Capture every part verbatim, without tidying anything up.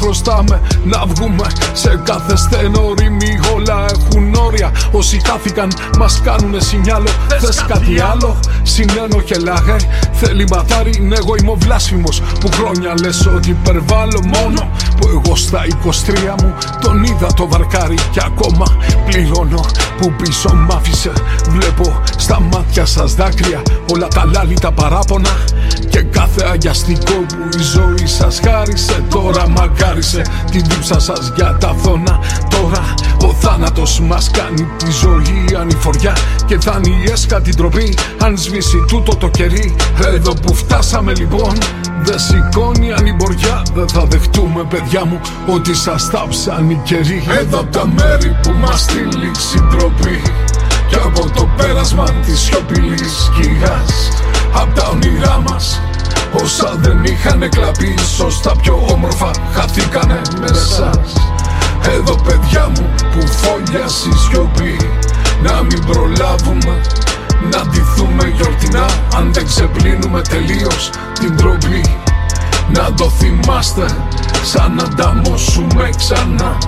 χρωστάμε να βγούμε σε κάθε στενό ρήμη. Όλα έχουν όρια. Όσοι χάθηκαν μας κάνουνε σινιάλο. Θες κάτι άλλο? Συνένω και λάγε. Θέλει ματάρι, ναι, εγώ είμαι ο βλάσφημος που χρόνια λες ότι υπερβάλλω. Μόνο που εγώ στα είκοσι τρία μου τον είδα το βαρκάρι και ακόμα πληρώνω που πίσω μ' άφησε. Βλέπω στα μάτια σας δάκρυα, όλα τα λάλη τα παράπονα και κάθε αγιαστικό που η ζωή σας χάρισε. Τώρα μαγκάρισε την δίψα σας για τα δώνα. Τώρα ο θάνατος μας κάνει τη ζωή ανηφοριά και δάνει η έσκα την τροπή αν σβήσει τούτο το κερί. Εδώ που φτάσαμε λοιπόν δεν σηκώνει ανημποριά. Δεν θα δεχτούμε παιδιά μου ότι σας τάψαν οι καιροί. Εδώ απ' τα μέρη που μας στείλει η ντροπή κι από το πέρασμα της σιωπηλής σκιάς, απ' τα όνειρά μας όσα δεν είχαν κλαπεί, ίσως τα πιο όμορφα χαθήκανε με εσάς. Εδώ παιδιά μου που φόλιασε η σιωπή, να μην προλάβουμε να ντυθούμε γιορτινά αν δεν ξεπλύνουμε τελείως την τροπή. Να το θυμάστε σαν να ανταμώσουμε ξανά.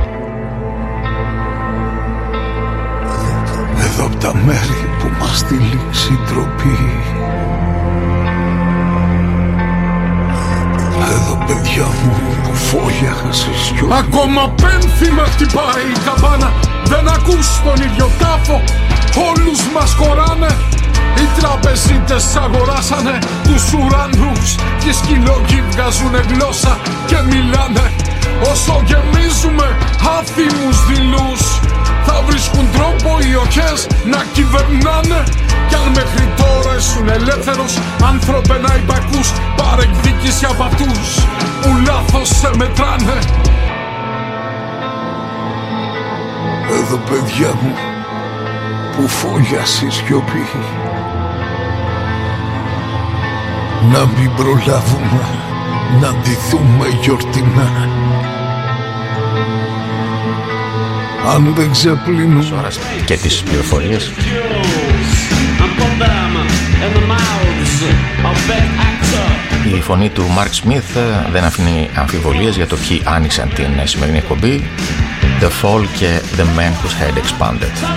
Εδώ απ' τα μέρη που μας τυλίξει η ντροπή. Εδώ παιδιά μου που φόλιασε η σιωπή. Ακόμα πένθυμα χτυπάει η καμπάνα. Δεν ακούς τον ίδιο τάφο. Όλους μας χωράνε. Οι τραπεζίτες αγοράσανε τους ουρανούς και οι σκυλόγοι βγάζουνε γλώσσα και μιλάνε. Όσο γεμίζουμε άθιμους δειλούς, θα βρίσκουν τρόπο οι οχές να κυβερνάνε. Κι αν μέχρι τώρα ήσουν ελεύθερος άνθρωπε να υπακούς, πάρε εκδίκηση από αυτούς που λάθος σε μετράνε. Εδώ παιδιά μου που φόλιασε η σιωπή, να μην προλάβουμε να ντυθούμε γιορτινά αν δεν ξεπλύνουμε και τις πληροφορίες. Η φωνή του Mark Smith δεν αφήνει αμφιβολίες για το ποιοι άνοιξαν την σημερινή εκπομπή. The Fall και The Man Whose Head Expanded.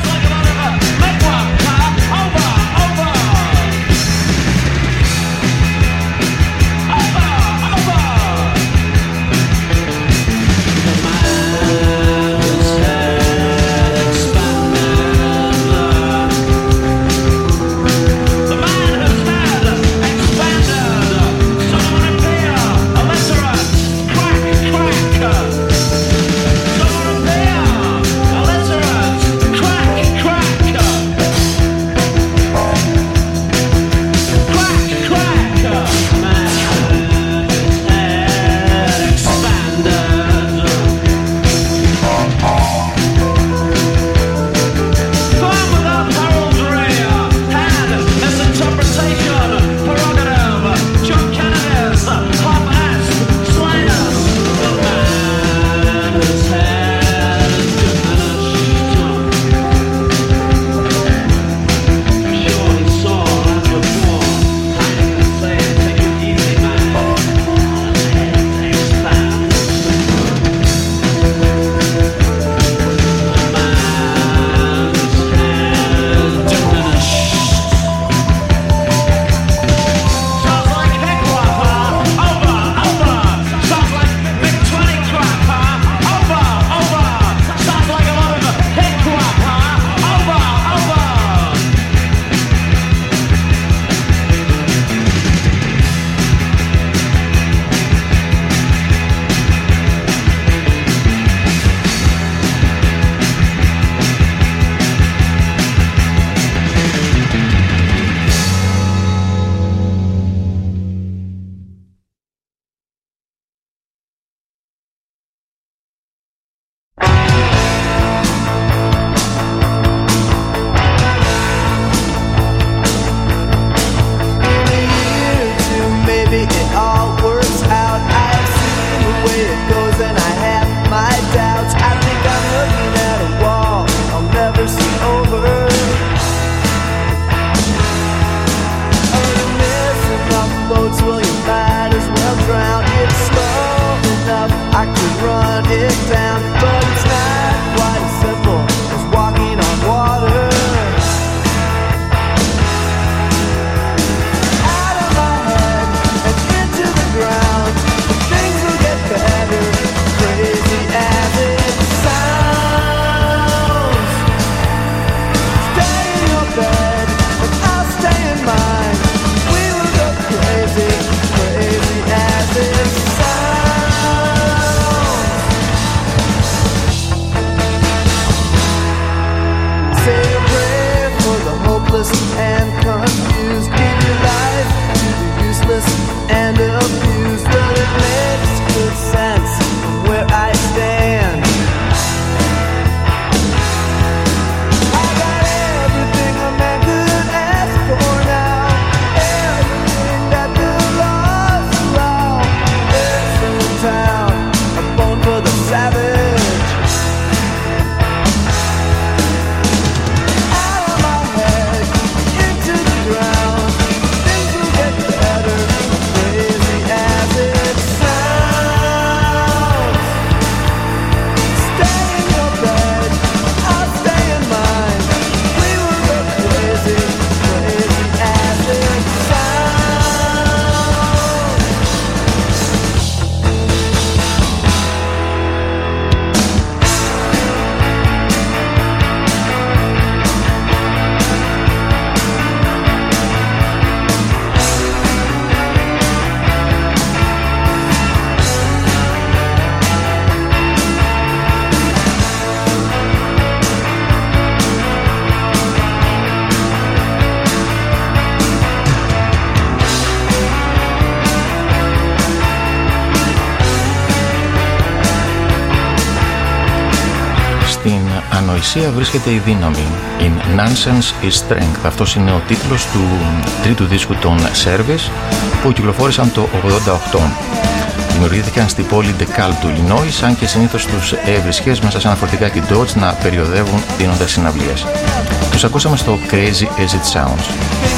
Ανοησία βρίσκεται η δύναμη. In Nonsense is Strength. Αυτός είναι ο τίτλος του τρίτου δίσκου των Service που κυκλοφόρησαν το ογδόντα οκτώ. Δημιουργήθηκαν στη πόλη DeKalb του Illinois, αν και συνήθως τους έβρισκες μέσα σε ένα φορτηγάκι Dodge να περιοδεύουν δίνοντας συναυλίες. Τους ακούσαμε στο Crazy As It Sounds.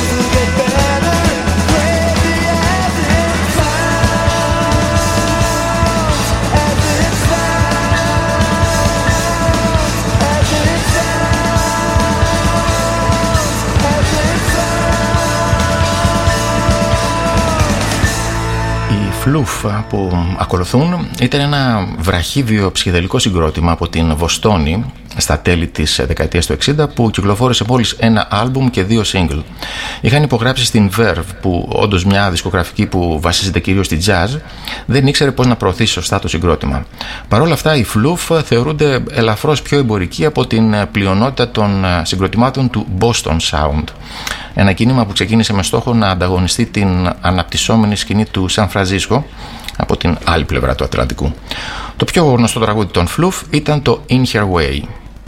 Φλουφ που ακολουθούν ήταν ένα βραχύβιο ψυχεδελικό συγκρότημα από την Βοστόνη στα τέλη της δεκαετίας του εξήντα που κυκλοφόρησε μόλις ένα άλμπουμ και δύο single. Είχαν υπογράψει στην Verve, που όντως μια δισκογραφική που βασίζεται κυρίως στη jazz, δεν ήξερε πώς να προωθήσει σωστά το συγκρότημα. Παρ' όλα αυτά οι Φλουφ θεωρούνται ελαφρώς πιο εμπορικοί από την πλειονότητα των συγκροτημάτων του Boston Sound. Ένα κίνημα που ξεκίνησε με στόχο να ανταγωνιστεί την αναπτυσσόμενη σκηνή του Σαν Φρανσίσκο από την άλλη πλευρά του Ατλαντικού. Το πιο γνωστό τραγούδι των Φλουφ ήταν το In Her Way.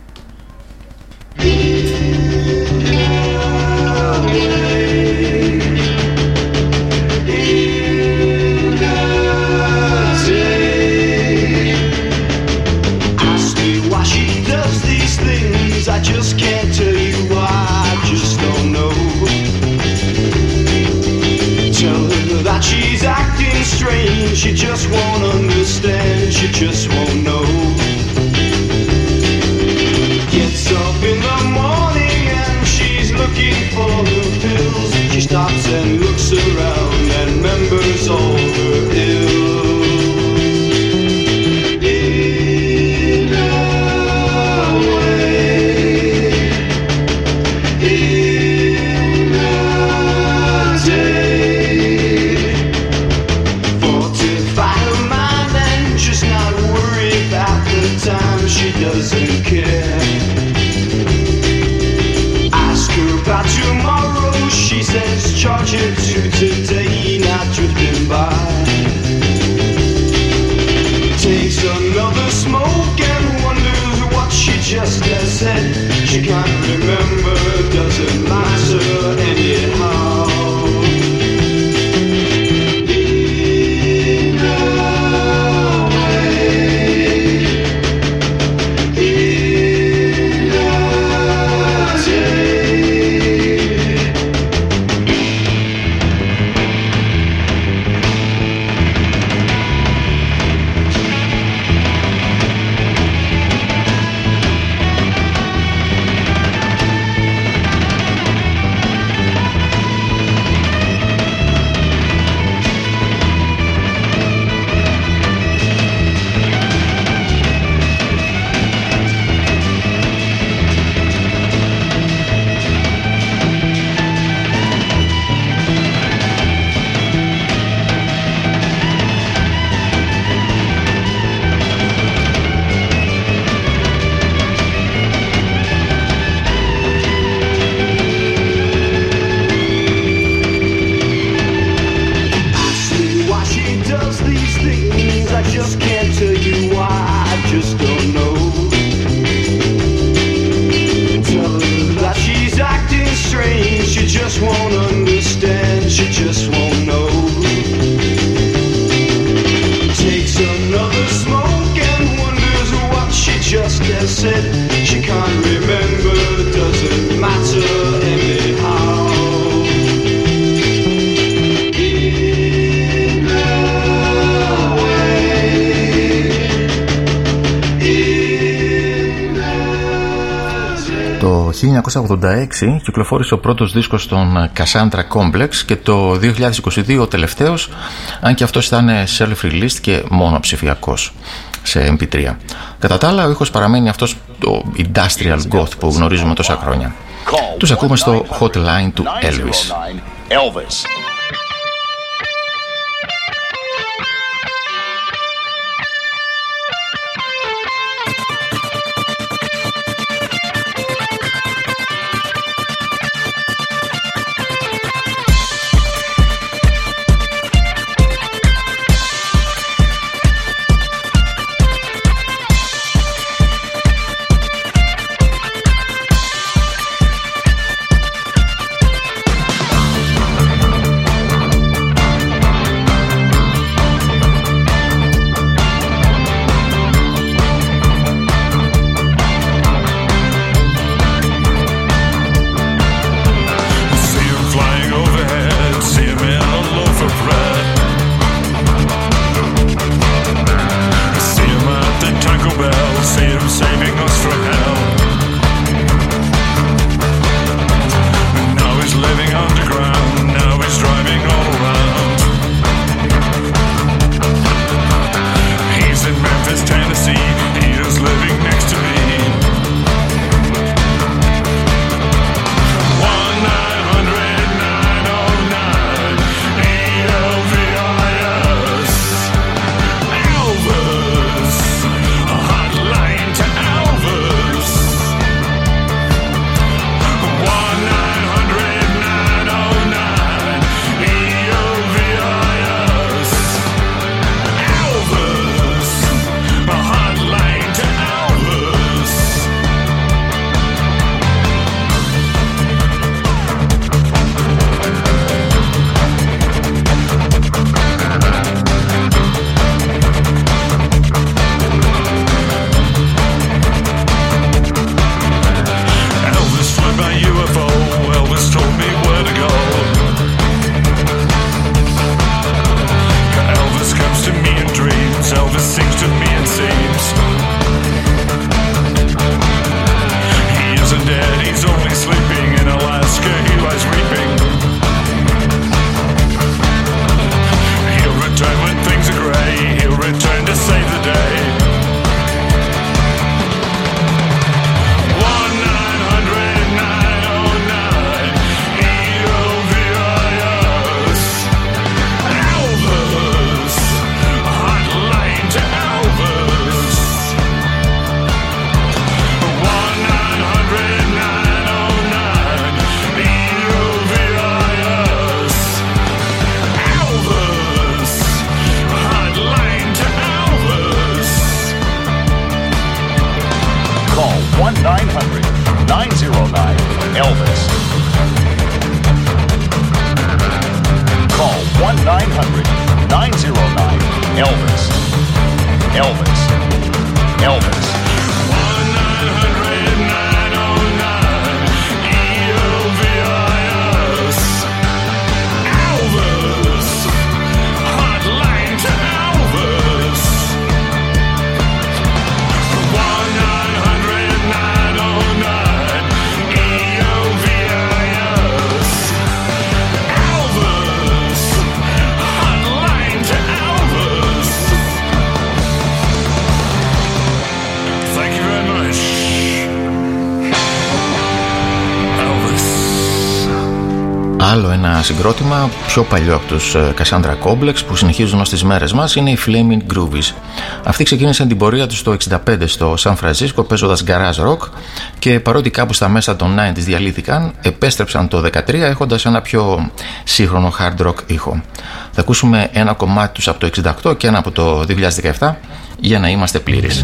She's acting strange, she just won't understand, she just won't know. Gets up in the morning and she's looking for the pills. She stops and looks around and remembers all her ills. In her way, in her day. Fortify her mind and just not worry about the time, she doesn't care. Ask her about tomorrow, she says charge it to today, not drifting by. Takes another smoke and wonders what she just has said. She can't remember, doesn't matter anyhow. Takes another smoke and one said she can't remember, doesn't matter anyhow. Το χίλια εννιακόσια ογδόντα έξι κυκλοφόρησε ο πρώτος δίσκος των Cassandra Complex και το δύο χιλιάδες είκοσι δύο ο τελευταίος, αν και αυτός ήταν self-released και μόνο ψηφιακός σε εμ πι θρι. Κατά τα άλλα, ο ήχος παραμένει αυτός το industrial goth που γνωρίζουμε τόσα χρόνια. Τους ακούμε στο hotline του Elvis. Elvis. Άλλο ένα συγκρότημα πιο παλιό από τους Cassandra Complex που συνεχίζουν ως τις μέρες μας είναι οι Flaming Groovies. Αυτοί ξεκίνησαν την πορεία τους το εξήντα πέντε στο Σαν Φρανσίσκο παίζοντας garage rock και παρότι κάπου στα μέσα των ενενήντα διαλύθηκαν, επέστρεψαν το δεκατρία έχοντας ένα πιο σύγχρονο hard rock ήχο. Θα ακούσουμε ένα κομμάτι τους από το εξήντα οκτώ και ένα από το δύο χιλιάδες δεκαεπτά για να είμαστε πλήρεις.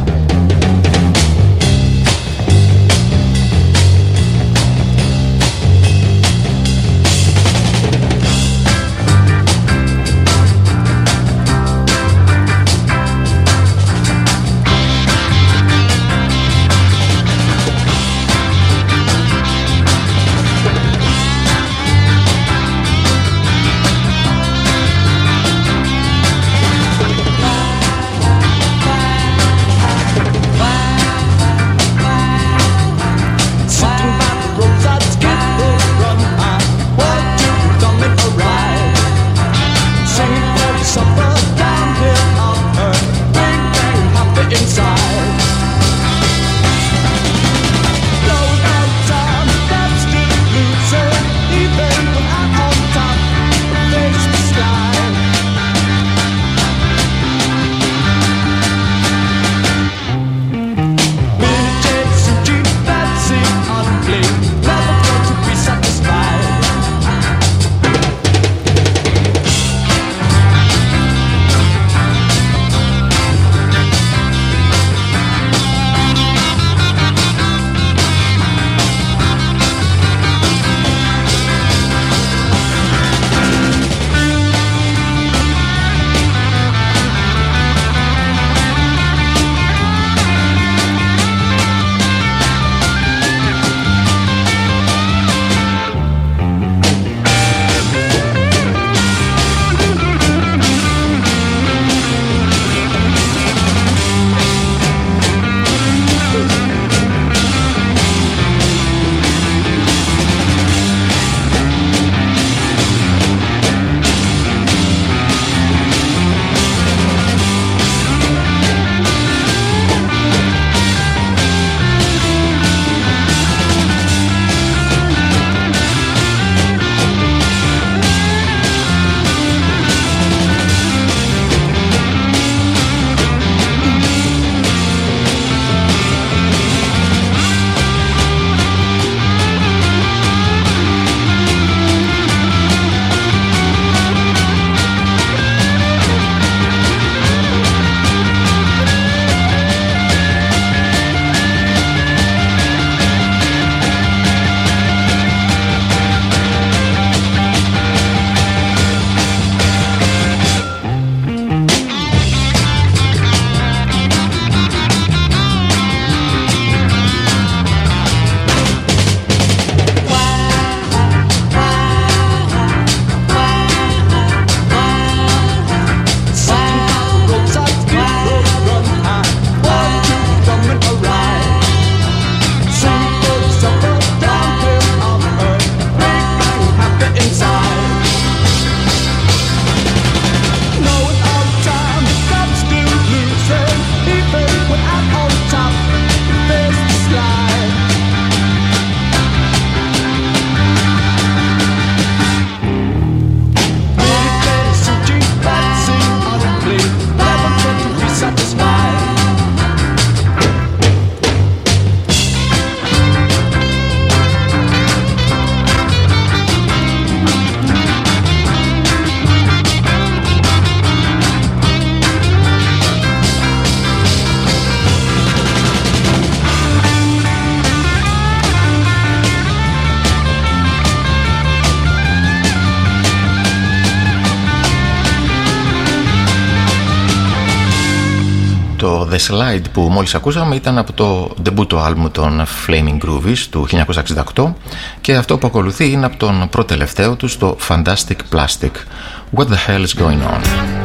Το The Slide που μόλις ακούσαμε ήταν από το ντεμπούτο άλμου των Flaming Groovies του χίλια εννιακόσια εξήντα οκτώ και αυτό που ακολουθεί είναι από τον προτελευταίο τους, το Fantastic Plastic. What the hell is going on?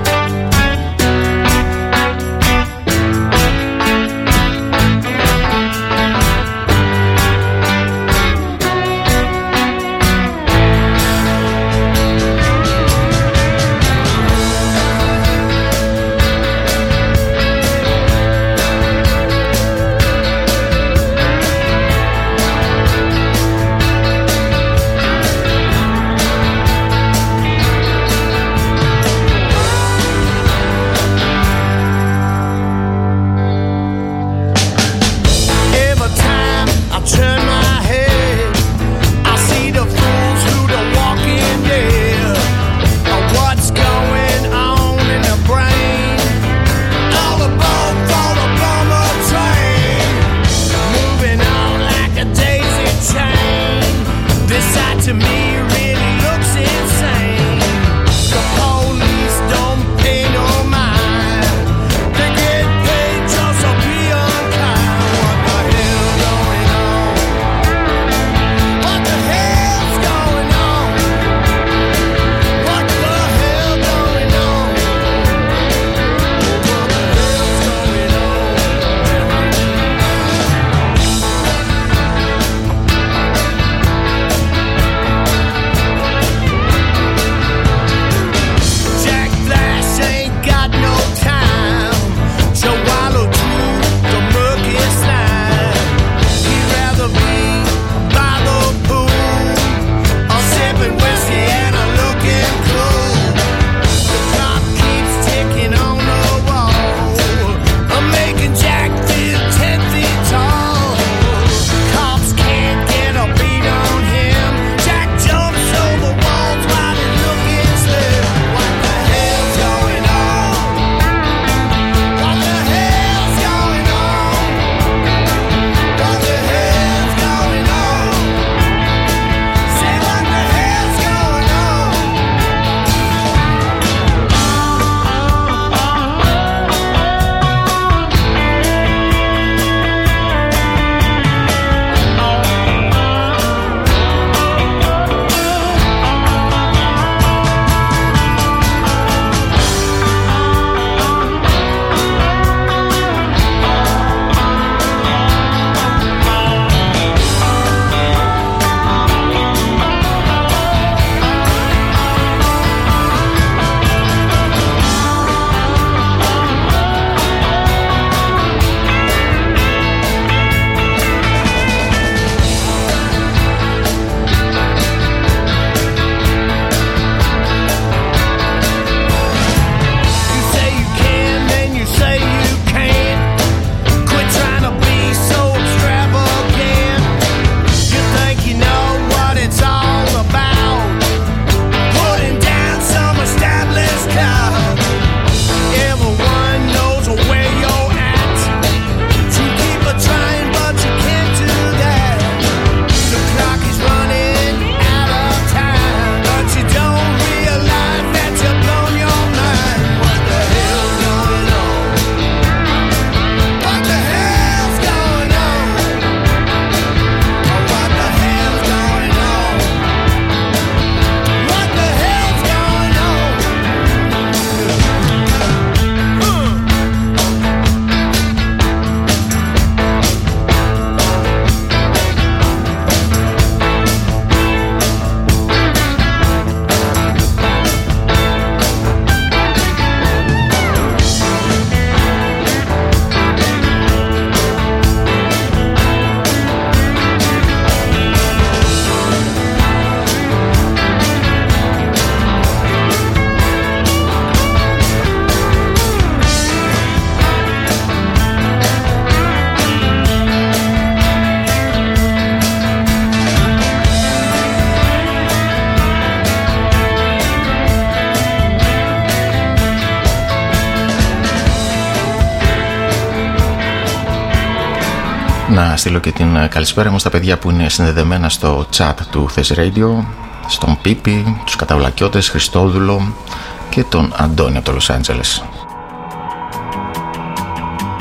Να στείλω και την καλησπέρα μου στα παιδιά που είναι συνδεδεμένα στο chat του Θες Radio, στον Πίπη, τους Καταβλακιώτες, Χριστόδουλο και τον Αντώνη από το Λος Άντζελες.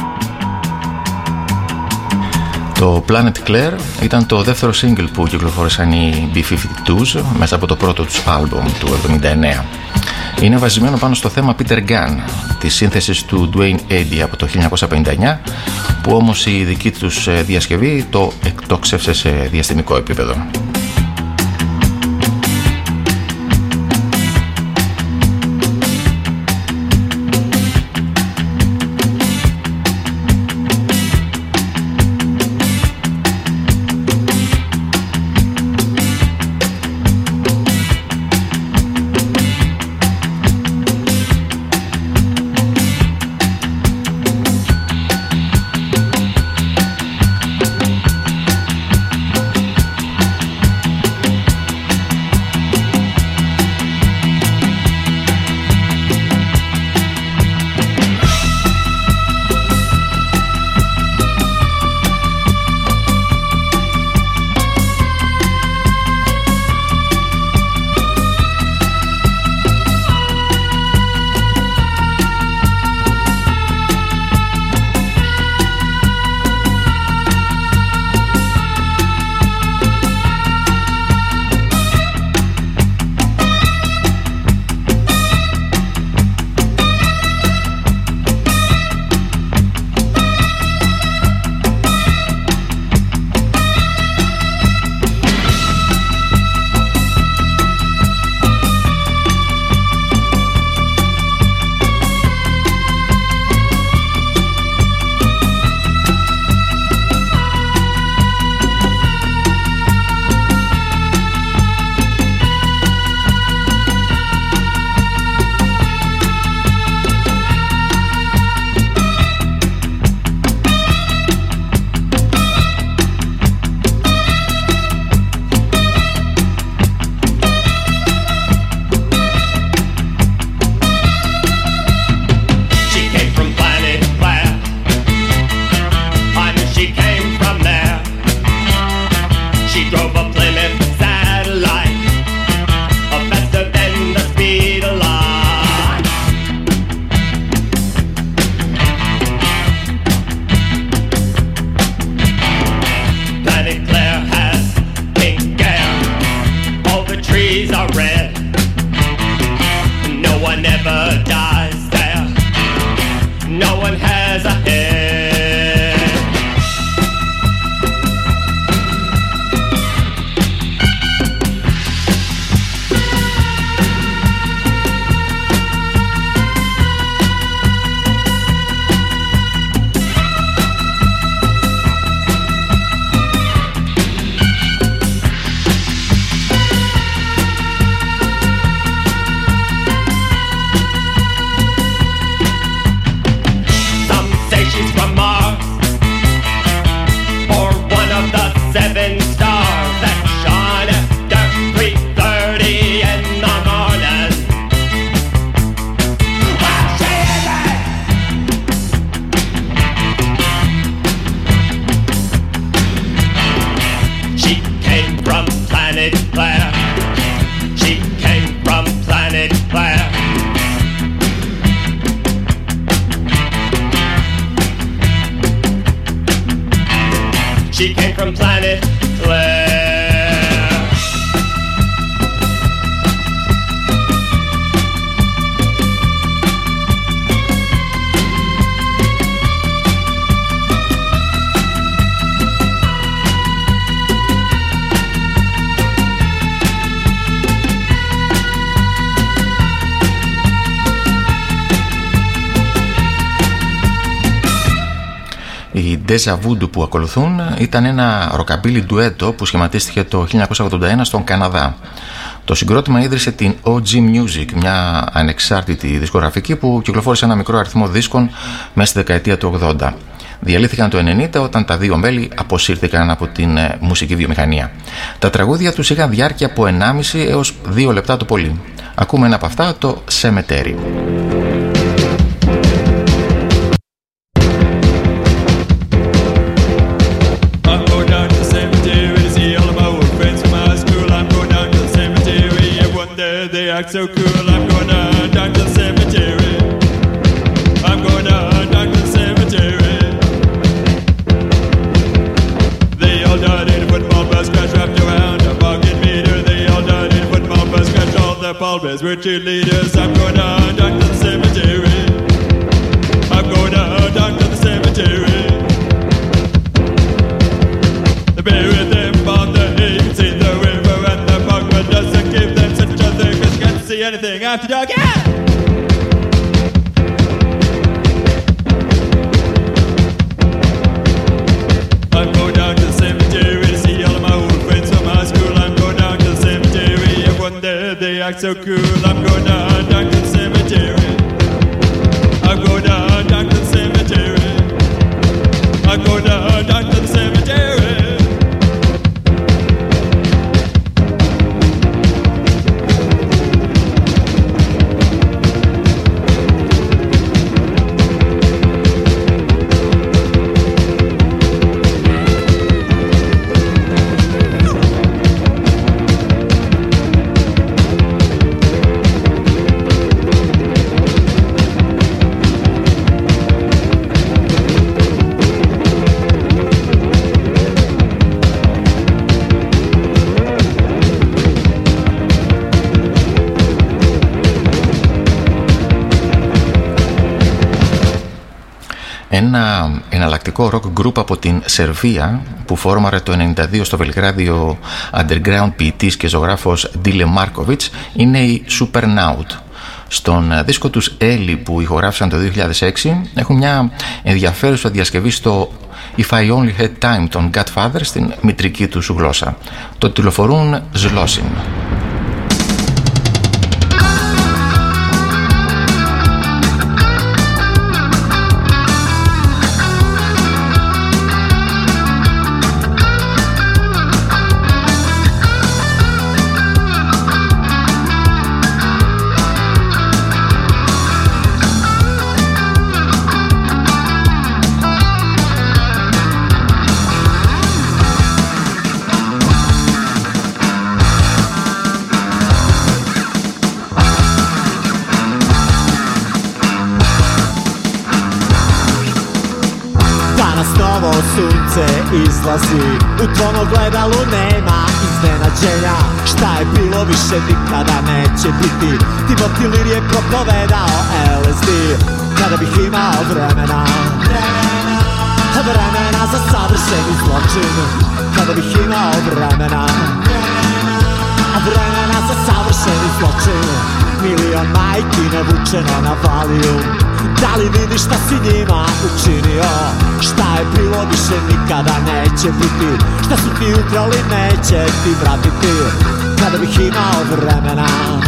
Το Planet Claire ήταν το δεύτερο single που κυκλοφόρησαν οι μπι φιφτί τού μέσα από το πρώτο τους άλμπομ του εβδομήντα εννέα. Είναι βασισμένο πάνω στο θέμα Peter Gunn της σύνθεσης του Duane Eddy από το χίλια εννιακόσια πενήντα εννέα, που όμως η δική τους διασκευή το εκτόξευσε σε διαστημικό επίπεδο. She came from planet Claire. Οι Deja Voodoo που ακολουθούν ήταν ένα ροκαμπίλι ντουέτο που σχηματίστηκε το χίλια εννιακόσια ογδόντα ένα στον Καναδά. Το συγκρότημα ίδρυσε την ο τζι Music, μια ανεξάρτητη δισκογραφική που κυκλοφόρησε ένα μικρό αριθμό δίσκων μέσα στη δεκαετία του ογδόντα. Διαλύθηκαν το ενενήντα όταν τα δύο μέλη αποσύρθηκαν από την μουσική βιομηχανία. Τα τραγούδια τους είχαν διάρκεια από ενάμιση έως δύο λεπτά το πολύ. Ακούμε ένα από αυτά, το Cemetery. So cool, I'm gonna down to the cemetery. I'm gonna down to the cemetery. always were cheerleaders. I'm going down, down to the cemetery. I'm going down, down to the cemetery. They bury them on the hay. You can see the river and the park, but doesn't give them such a thing, 'cause you can't see anything after dark. Yeah! I'm going down to the cemetery to see all of my old friends from high school. I'm going down to the cemetery. Everyone there, they act so cool. I'm going down, down to the cemetery. I'm going down, down to the cemetery. I'm going down, down to the cemetery. Ένα εναλλακτικό rock group από την Σερβία που φόρμαρε το ενενήντα δύο στο Βελιγράδιο underground ποιητής και ζωγράφος Ντίλε Μάρκοβιτς είναι η Supernaut. Στον δίσκο τους Ellie που ηχογράφησαν το δύο χιλιάδες έξι έχουν μια ενδιαφέρουσα διασκευή στο If I Only Had Time των Godfather στην μητρική τους γλώσσα. Το τηλεφορούν Ζλόσιν. Izlazi, u tvom ogledalu nema iznenađenja. Šta je bilo više nikada neće biti. Timothy Lear je propovedao L S D. Kada bih imao vremena, vremena za savršeni zločin. Kada bih imao vremena, vremena za savršeni zločin. Milion majki navučeno na Valium. Da li vidiš šta si njima učinio? Šta je bilo više nikada neće biti. Šta su ti ukrali neće ti vratiti. Kada bih imao vremena,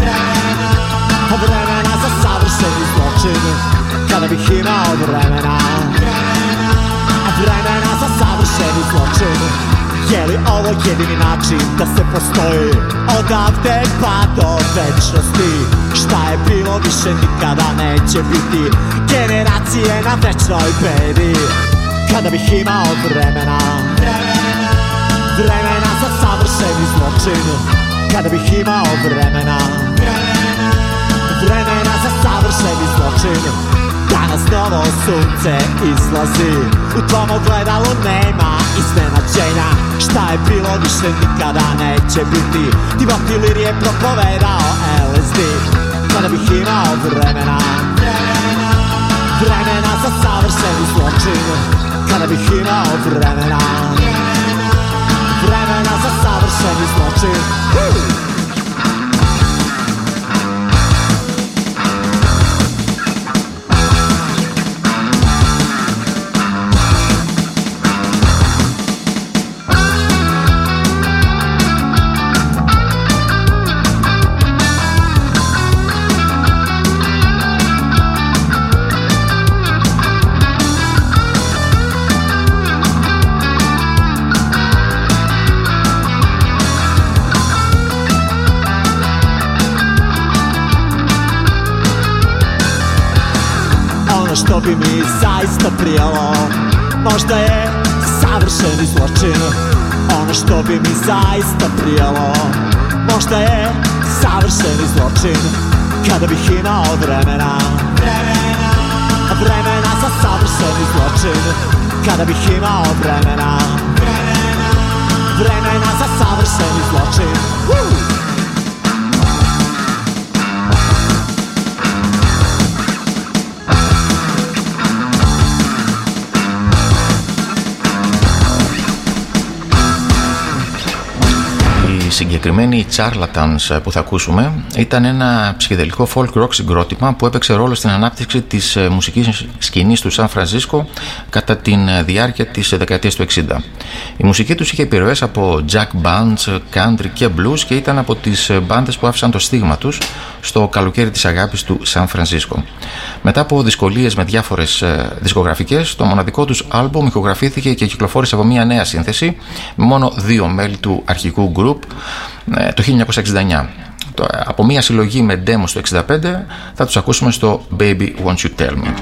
vremena za savršeni zločin. Kada bih imao vremena, vremena za savršeni zločin. Je li ovo jedini način da se postoji odavde pa do večnosti? Šta je bilo više nikada neće biti. Generacije na večnoj bedi. Kada bih imao vremena, vremena za savršeni zločin. Kada bih imao vremena, vremena za savršeni zločin. Danas novo sunce izlazi, u tvom ogledalu nema iznenađenja. Šta je bilo više nikada neće biti. Timothy Lear je propovedao L S D. Kada bih imao vremena, vremena za savršeni zločin. Kada bih imao vremena, vremena za savršeni zločin. Woo! Što bi mi zaista prijalo, možda je savršeni zločin. Ono što bi mi zaista prijalo, možda je savršeni zločin. Kada bih imao vremena, vremena za savršeni zločin. Kada bih imao vremena, vremena za savršeni zločin. Woo! συγκεκριμένη Charlatans που θα ακούσουμε ήταν ένα ψυχεδελικό folk rock συγκρότημα που έπαιξε ρόλο στην ανάπτυξη της μουσικής σκηνής του Σαν Φρανσίσκο κατά τη διάρκεια της δεκαετίας του εξήντα. Η μουσική τους είχε επιρροές από jack bands, country και blues και ήταν από τις μπάντες που άφησαν το στίγμα τους στο καλοκαίρι της αγάπης του Σαν Φρανσίσκο. Μετά από δυσκολίες με διάφορες δισκογραφικές, το μοναδικό τους άλμπουμ ηχογραφήθηκε και κυκλοφόρησε από μια νέα σύνθεση με μόνο δύο μέλη του αρχικού group το χίλια εννιακόσια εξήντα εννιά. Από μια συλλογή με demos το εξήντα πέντε θα τους ακούσουμε στο Baby Won't You Tell Me.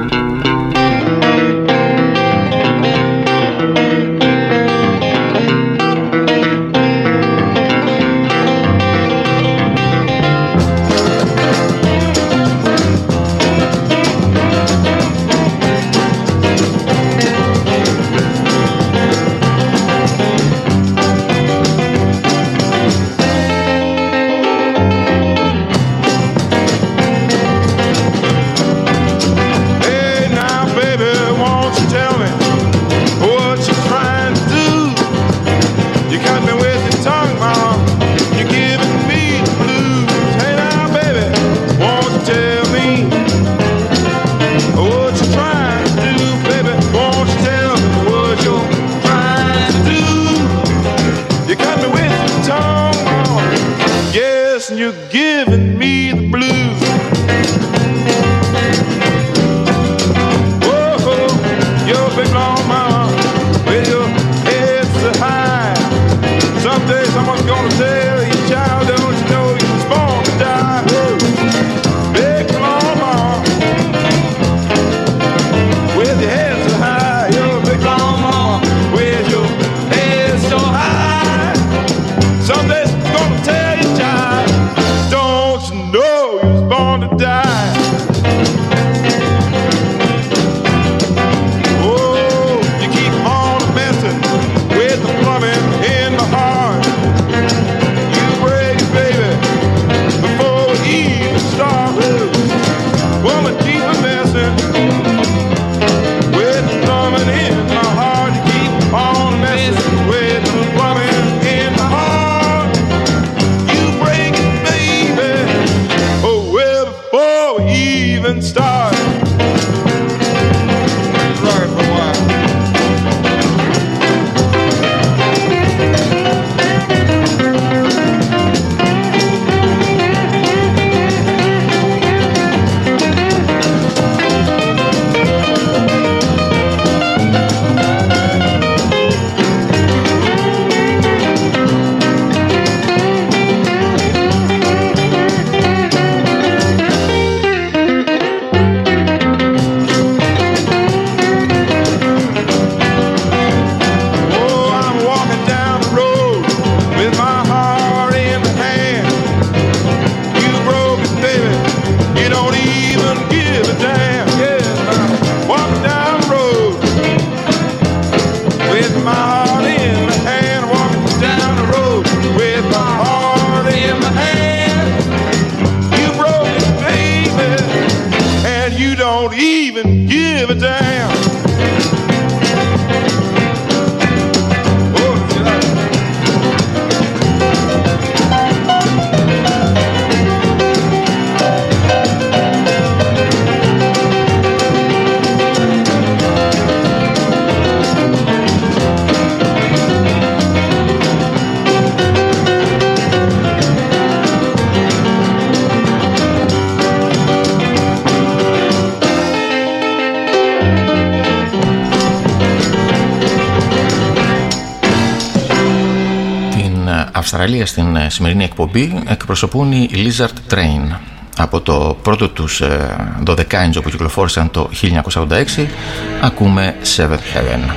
Αυστραλία στην σημερινή εκπομπή εκπροσωπούν οι Lizard Train. Από το πρώτο τους δωδεκάιντζο που κυκλοφόρησαν το χίλια εννιακόσια ογδόντα έξι ακούμε Seventh Heaven.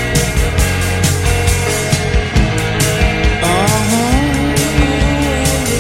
Uh-huh.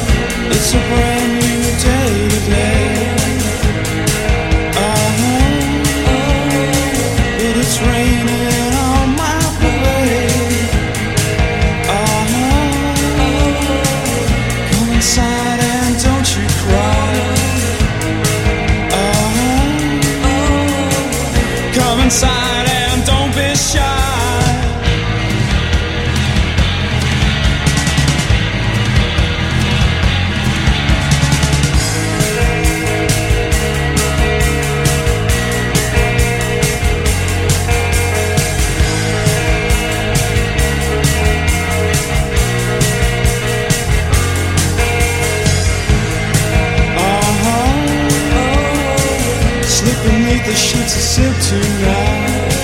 tonight.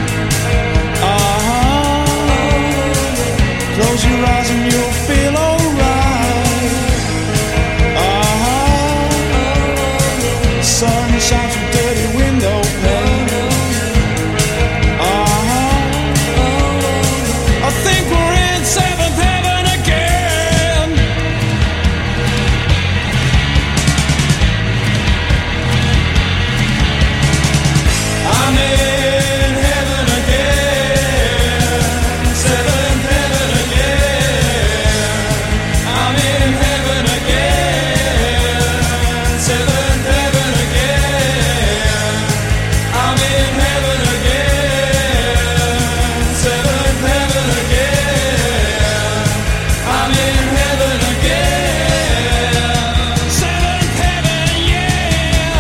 Uh-huh. Close your eyes and you'll feel alright. Uh-huh. Sun shines through dirty window pane. Uh-huh. I think we're in seventh heaven again. I'm in heaven again, seventh heaven again. I'm in heaven again, seventh heaven again. I'm in heaven again, seventh heaven again. I'm in heaven again, seventh heaven, yeah.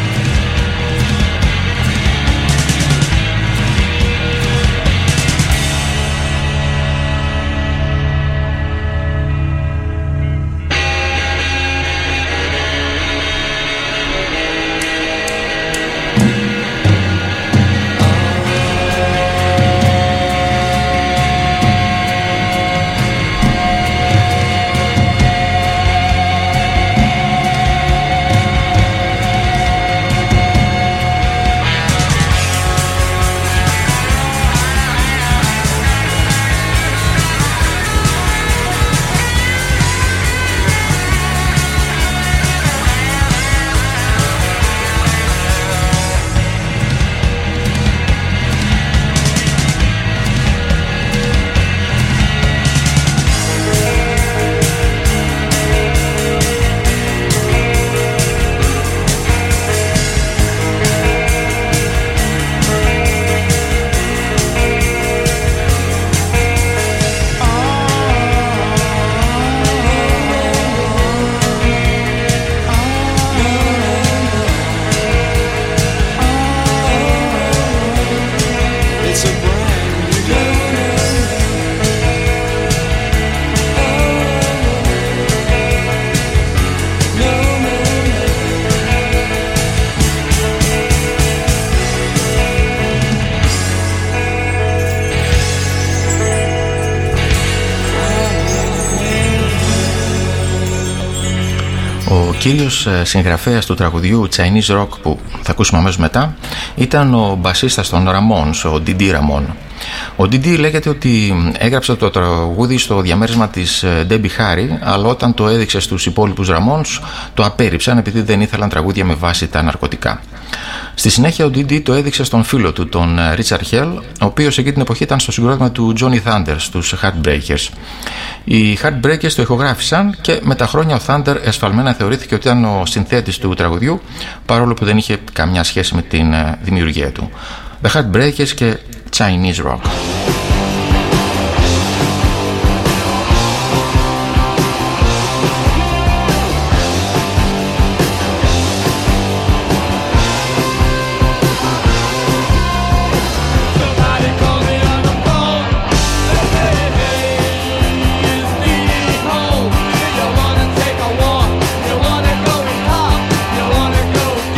It's a brand new day. No, no, Ο κύριος ε, συγγραφέας του τραγουδιού Chinese Rock που θα ακούσουμε αμέσως μετά ήταν ο μπασίστας των Ramones, ο Didi Ramon. Ο Didi λέγεται ότι έγραψε το τραγούδι στο διαμέρισμα της Debbie Harry, αλλά όταν το έδειξε στους υπόλοιπους Ramones το απέρριψαν επειδή δεν ήθελαν τραγούδια με βάση τα ναρκωτικά. Στη συνέχεια ο Didi το έδειξε στον φίλο του, τον Richard Hell, ο οποίος εκεί την εποχή ήταν στο συγκρότημα του Johnny Thunder, στους Heartbreakers. Οι Heartbreakers το ηχογράφησαν και με τα χρόνια ο Thunder εσφαλμένα θεωρήθηκε ότι ήταν ο συνθέτης του τραγουδιού, παρόλο που δεν είχε καμιά σχέση με την δημιουργία του. The Heartbreakers και Chinese Rock.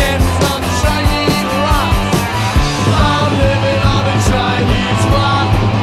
I'm living on a Chinese rock.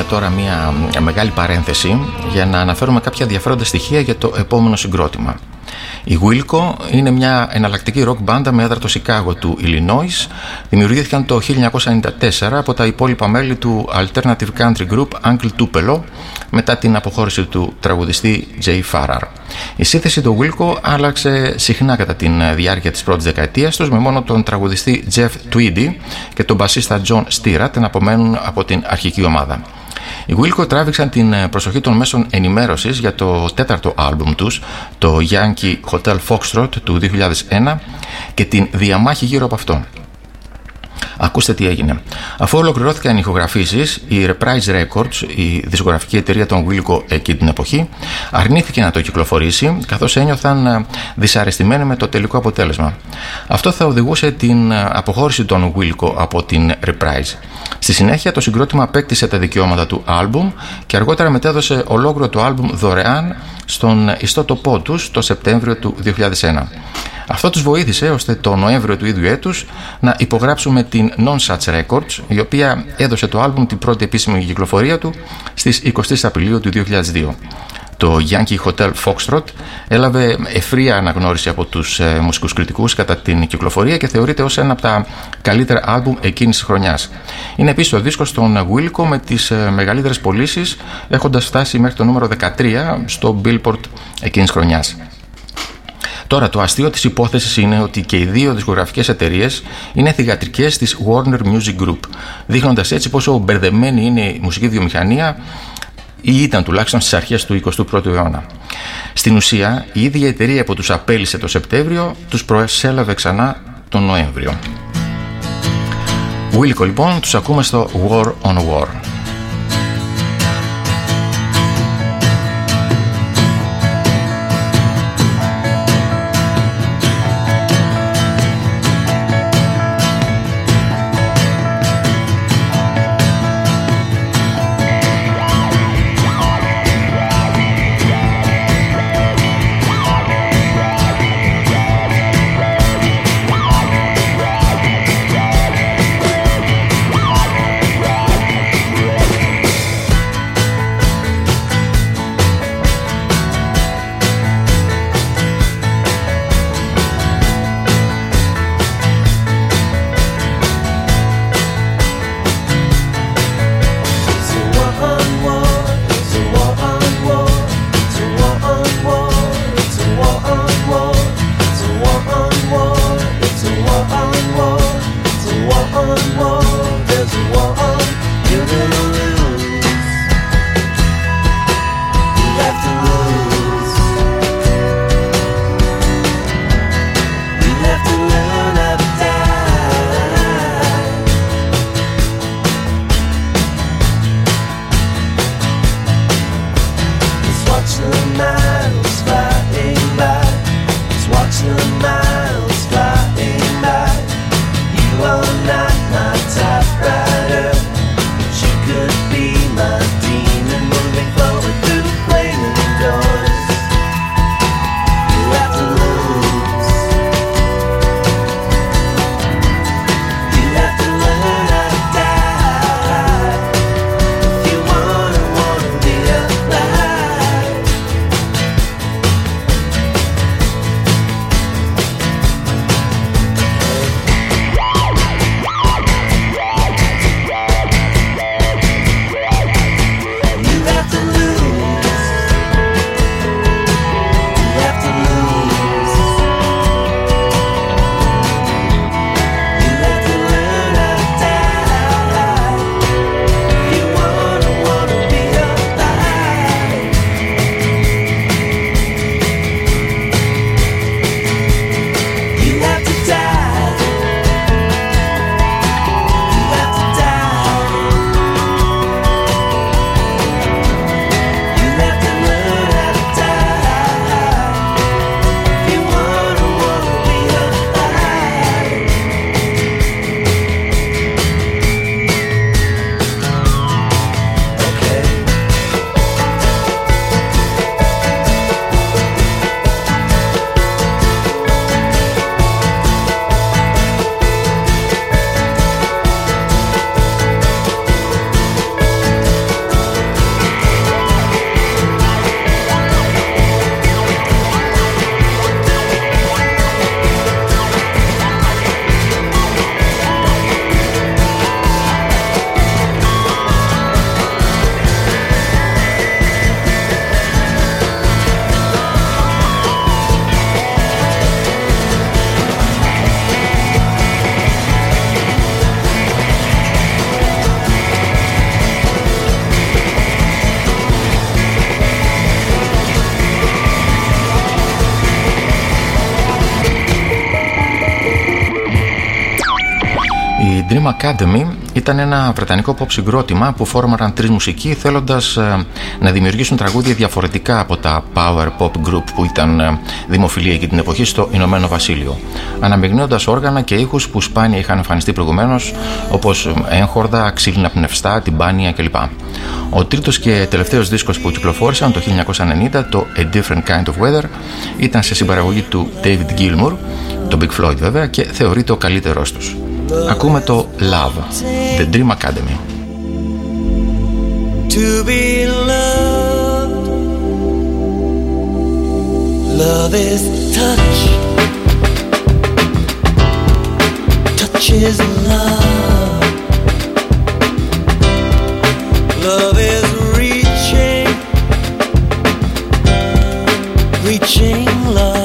τώρα μια μεγάλη παρένθεση για να αναφέρουμε κάποια ενδιαφέροντα στοιχεία για το επόμενο συγκρότημα. Η Wilco είναι μια εναλλακτική rock μπάντα με έδρα το Σικάγο του Illinois. Δημιουργήθηκαν το χίλια εννιακόσια ενενήντα τέσσερα από τα υπόλοιπα μέλη του alternative country group Uncle Tupelo μετά την αποχώρηση του τραγουδιστή Jay Farrar. Η σύνθεση του Wilco άλλαξε συχνά κατά τη διάρκεια της πρώτης δεκαετίας τους, με μόνο τον τραγουδιστή Jeff Tweedy και τον μπασίστα John Stirrat να απομένουν από την αρχική ομάδα. Οι Wilco τράβηξαν την προσοχή των μέσων ενημέρωσης για το τέταρτο άλμπουμ τους, το Yankee Hotel Foxtrot του δύο χιλιάδες ένα, και την διαμάχη γύρω από αυτό. Ακούστε τι έγινε. Αφού ολοκληρώθηκαν οι ηχογραφήσεις, η Reprise Records, η δισκογραφική εταιρεία των Wilco εκεί την εποχή, αρνήθηκε να το κυκλοφορήσει, καθώς ένιωθαν δυσαρεστημένοι με το τελικό αποτέλεσμα. Αυτό θα οδηγούσε την αποχώρηση των Wilco από την Reprise. Στη συνέχεια το συγκρότημα απέκτησε τα δικαιώματα του άλμπουμ και αργότερα μετέδωσε ολόκληρο το άλμπουμ δωρεάν στον ιστότοπό τους το Σεπτέμβριο του δύο χιλιάδες ένα. Αυτό τους βοήθησε ώστε το Νοέμβριο του ίδιου έτους να υπογράψουμε την Non-Such Records, η οποία έδωσε το άλμπουμ την πρώτη επίσημη κυκλοφορία του στις εικοστή Απριλίου του δύο χιλιάδες δύο. Το Yankee Hotel Foxtrot έλαβε ευρεία αναγνώριση από τους ε, μουσικούς κριτικούς κατά την κυκλοφορία και θεωρείται ως ένα από τα καλύτερα άλμπουμ εκείνης της χρονιάς. Είναι επίσης ο δίσκος των Wilco με τις ε, μεγαλύτερες πωλήσεις, έχοντας φτάσει μέχρι το νούμερο δεκατρία στο Billboard εκείνης της χρονιάς. Τώρα, το αστείο της υπόθεσης είναι ότι και οι δύο δισκογραφικές εταιρείες είναι θυγατρικές της Warner Music Group, δείχνοντας έτσι πόσο μπερδεμένη είναι η μουσική βιομηχανία, ή ήταν τουλάχιστον στις αρχές του εικοστού πρώτου αιώνα. Στην ουσία, η ίδια εταιρεία που τους απέλυσε το Σεπτέμβριο τους προσέλαβε ξανά τον Νοέμβριο. Wilco λοιπόν, τους ακούμε στο War on War. War Dream Academy ήταν ένα βρετανικό pop συγκρότημα που φόρμαραν τρεις μουσικοί θέλοντας ε, να δημιουργήσουν τραγούδια διαφορετικά από τα power pop group που ήταν ε, δημοφιλή εκείνη την εποχή στο Ηνωμένο Βασίλειο, αναμειγνύοντας όργανα και ήχους που σπάνια είχαν εμφανιστεί προηγουμένως, όπως έγχορδα, ξύλινα πνευστά, τυμπάνια κλπ. Ο τρίτος και τελευταίος δίσκος που κυκλοφόρησαν το χίλια εννιακόσια ενενήντα, το A Different Kind of Weather, ήταν σε συμπαραγωγή του David Gilmour, το Big Floyd βέβαια, και θεωρείται ο καλύτερός τους. Ακούμε το Love, The Dream Academy. To be loved, love is touch, touch is love, love is reaching, reaching love.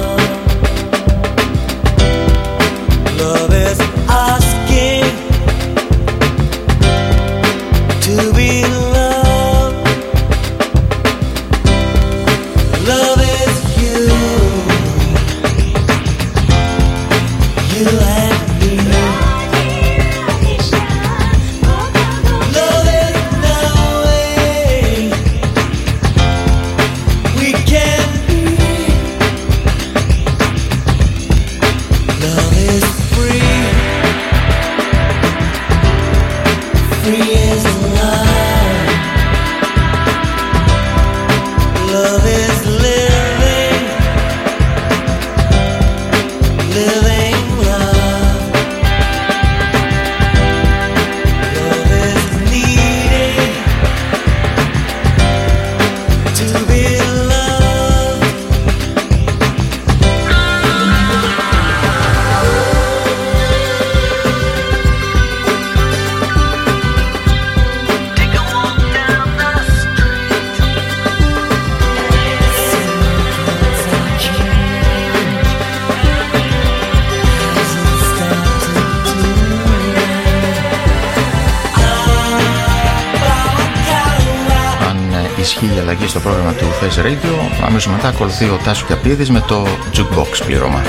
Στο πρόγραμμα του Face Radio, αμέσως μετά ακολουθεί ο Τάσου Κιαπίδης με το Jukebox πλήρωμα.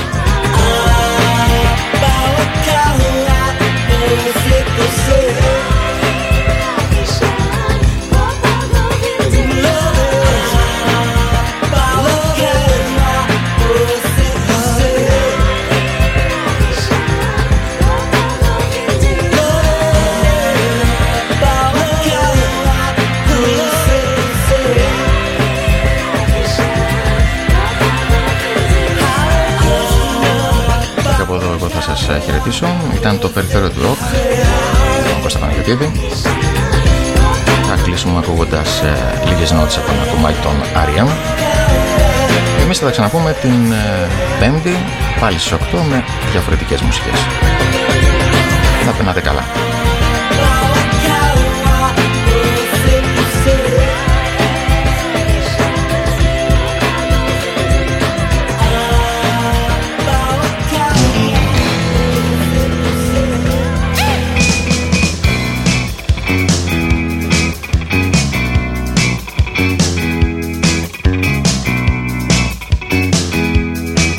Χαιρετήσω. Ήταν το περιθώριο του ροκ, τον Κώστα Παναγιωτήδη. Θα κλείσουμε ακούγοντας ε, λίγες νότες από ένα κομμάτι των αρ ι εμ. Εμείς θα τα ξαναπούμε την ε, Πέμπτη, πάλι στις οκτώ, με διαφορετικές μουσικές. Να περνάτε καλά.